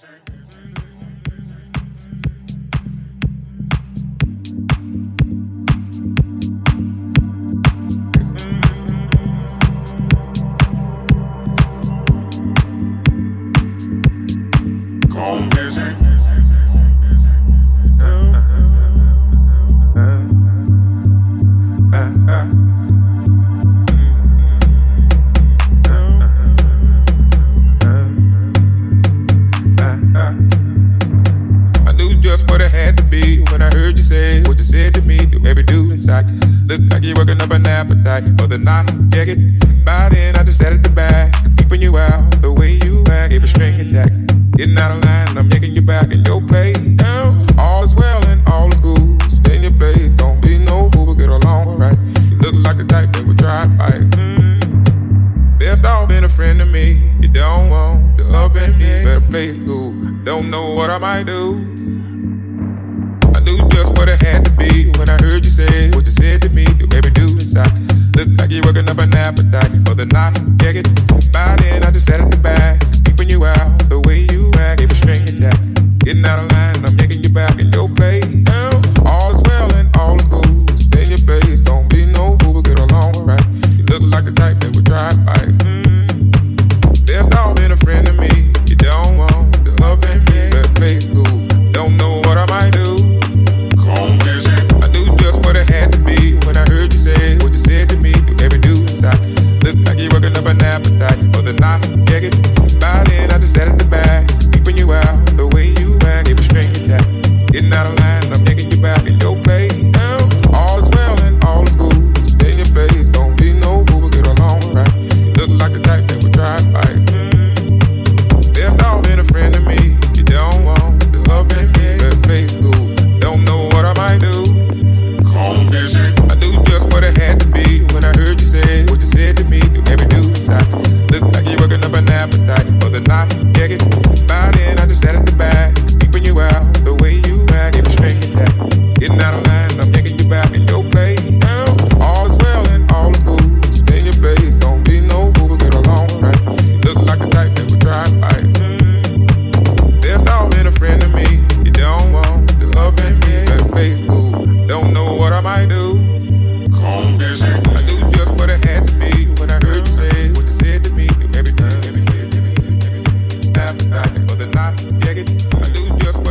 For the night, yeah, get by then. I just sat at the back, keeping you out the way you act. Gave a string and deck, getting out of line. I'm yanking you back in your place. All is well and all is good. Stay in your place, don't be no fool, but get along alright. You look like the type that would try to fight. Best off being a friend to me. You don't want to offend me, better play it cool. Don't know what I might do. I knew just what it had to be when I heard you say what you said to me. You baby do inside. Look like you're working up an appetite for the night. Yeah, get by then. I just sat at the back, keeping you out the way you act. Gave a string and that, getting out of line. I'm yanking you back in your place. All is well and all is good. Stay in your place. Don't be no fool, but get along alright. You look like the type that would try to fight. Best off being a friend to me. You don't want to offend me, better play it cool. Don't know what I might do. I knew just what it had to be when I heard you say what you said to me. You every do inside. Look like you're working up an appetite for the night. Yeah, get by then. I just sat at the back, keeping you out the way you act. Gave a string and that, getting out of line. I'm yanking you back in your place. All is well and all is good. Stay in your place. Don't be no fool, but get along right. You look like the type that would try to fight. Best off being a friend to me. You don't want to offend me, better play it cool. Don't know what I might do. I knew just what it had to be when I heard you say what you said to me. You made me do inside. Look like you're working up an appetite for the night. Yeah, get by then. I just sat at the back, keeping you out the way you act. Gave a string and that, getting out of line. I'm yanking you back in your place. All is well and all is good. Stay in your place. Don't be no fool, but get along right. You look like the type that would try to fight. Best off being a friend to me. You don't want to offend me, better play it cool. Don't know what I might do. I knew just what it had to be when I heard you say what you said to me. Everything, appetite for the night. Yeah, I knew just